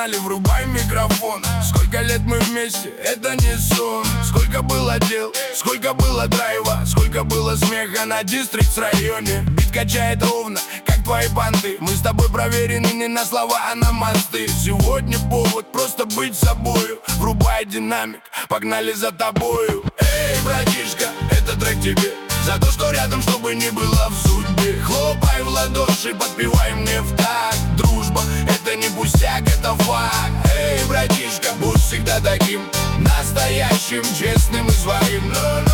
погнали, врубай микрофон. Сколько лет мы вместе, это не сон. Сколько было дел, сколько было драйва, сколько было смеха на дистрикт районе. Бит качает ровно, как твои банды. Мы с тобой проверены не на слова, а на мосты. Сегодня повод просто быть собою. Врубай динамик, погнали за тобою. Эй, братишка, это трек тебе. За то, что рядом, чтобы не было в судьбе. Хлопай в ладоши, подпевай мне в такт. Дружба, это не пустяк, это факт. Эй, братишка, будь всегда таким настоящим, честным и своим.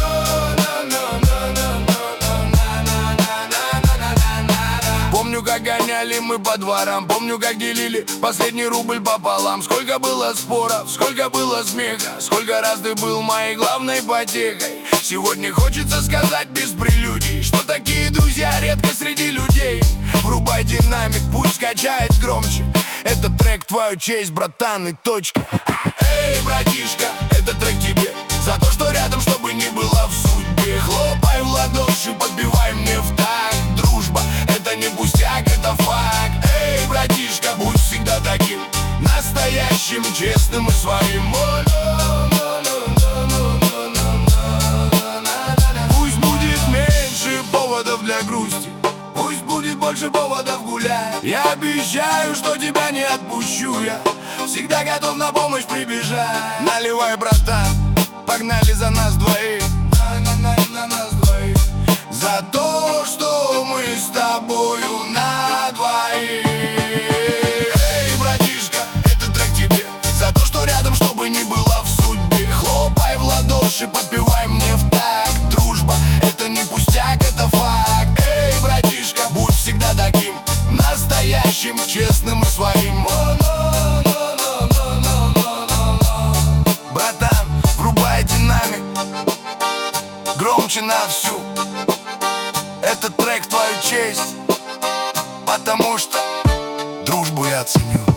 Помню, как гоняли мы по дворам, помню, как делили последний рубль пополам. Сколько было споров, сколько было смеха, сколько раз ты был моей главной потехой. Сегодня хочется сказать без прелюдий, что такие друзья редко среди людей. Врубай динамик, пусть качает громче. Это трек в твою честь, братан, и точка. Эй, братишка, это трек тебе. За то, что рядом, чтобы не было в судьбе. Хлопай в ладоши, подбивай мне в такт. Дружба, это не пустяк, это факт. Эй, братишка, будь всегда таким настоящим, честным и своим. Пусть будет меньше поводов для грусти, пусть будет больше поводов гулять. Я обещаю, что тебя не отпущу. Я всегда готов на помощь прибежать. Наливай, братан, погнали за нас двоих. На нас двоих. За то, что мы с тобою на двоих. Эй, братишка, это трек тебе. За то, что рядом, чтобы не было в судьбе. Хлопай в ладоши, подпевай мне в такт. Дружба, это не пустяк, это факт. Эй, братишка, будь всегда таким настоящим, честным и своим. Братан, врубай динамик громче на всю. Этот трек в твою честь, потому что дружбу я ценю.